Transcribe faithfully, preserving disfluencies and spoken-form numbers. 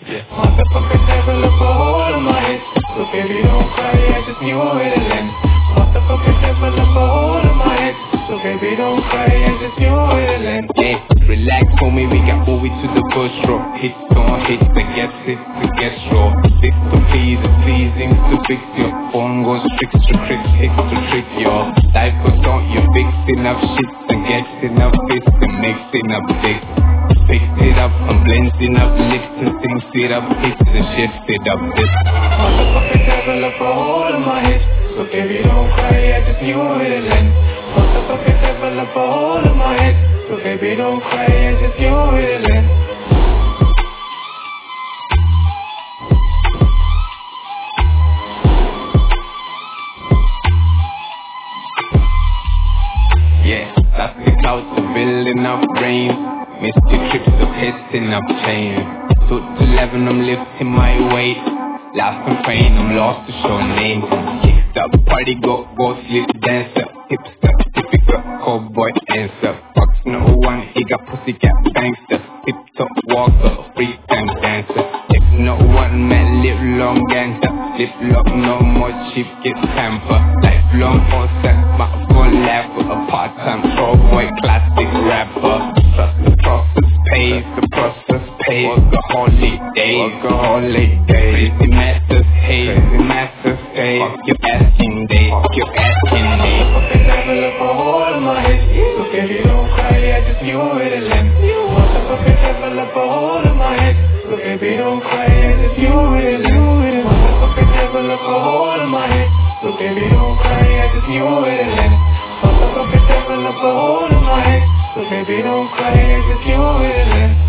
Yeah. Motherfucker devil up a hole in my head. So baby don't cry, I just knew where to land. Motherfucker devil up a hole in my head. So baby don't cry, I just knew where to land. Yeah, relax homie, we got movie to the bush rock. Hits on hits, the guess it, the guess raw. This to please, the pleasing to fix your phone goes tricks to tricks, hits to trick your life goes on, you're fixing up shit and getting up fist and mixing up dicks. Fix it up, I'm blending up lips and things it up, hits and shift it up this. Motherfucker devil up a hole in my head. So baby don't cry, I just knew where to land. Motherfucker devil up a hole in my head. So baby don't cry, I just knew where to land. Yeah, that's the clouds are building up rain. Misty trips of hitting up chain. Two to eleven, I'm lifting my weight. Last I'm praying, I'm lost to show names. Kicked up, party, go, go, sleep, dancer. Hipster, typical cowboy answer. Fucks no one, he got pussycat gangster. Tip-top walker, free time dancer. If no one, man, live long gangster. Live long, no more cheap, get pamper. Lifelong offset, my phone lapper. A part-time cowboy, classic rapper. Trust the process pays, the process pays. Workaholic workaholic days. Crazy masters hate, crazy masters stay. Fuck your asking day, fuck your asking day. Motherfucker devil up a hole in my head. So baby don't cry, I just knew where to land. Motherfucker devil up a hole in my head. So baby don't cry, I just knew where to land. Motherfucker devil up a hole in my head. So baby don't cry, I just knew where to land. Motherfucker devil up a hole in my head. So baby don't cry, I just knew where to land.